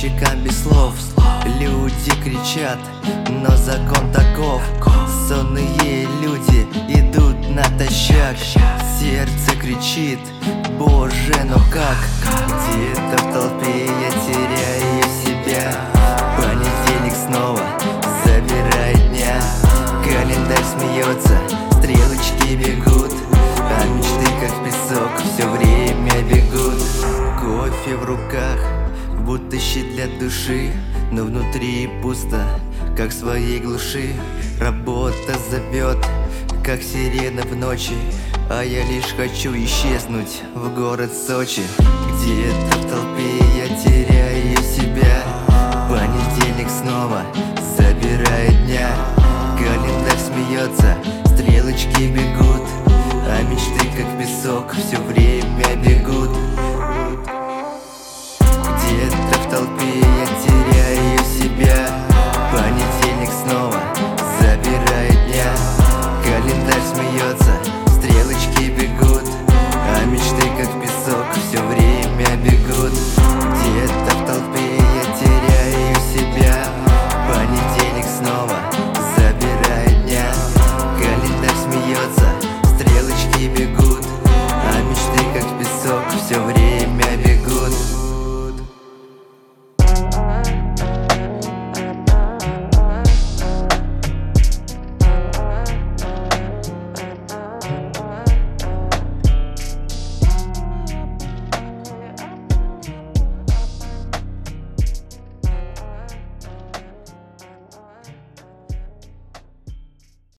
щекам без слов. Люди кричат, но закон таков. Сонные люди идут натощак. Сердце кричит: боже, ну как? Где-то в толпе я теряю себя. Понедельник снова забирает дня. Календарь смеется, стрелочки бегут, а мечты как в песок все время бегут. Кофе в руках, будто щит для души, но внутри пусто, как в своей глуши. Работа зовет, как сирена в ночи, а я лишь хочу исчезнуть в город Сочи. Где-то в толпе я теряю себя. Понедельник снова забирает дня. Календарь смеется, стрелочки бегут, а мечты как песок все время бегут.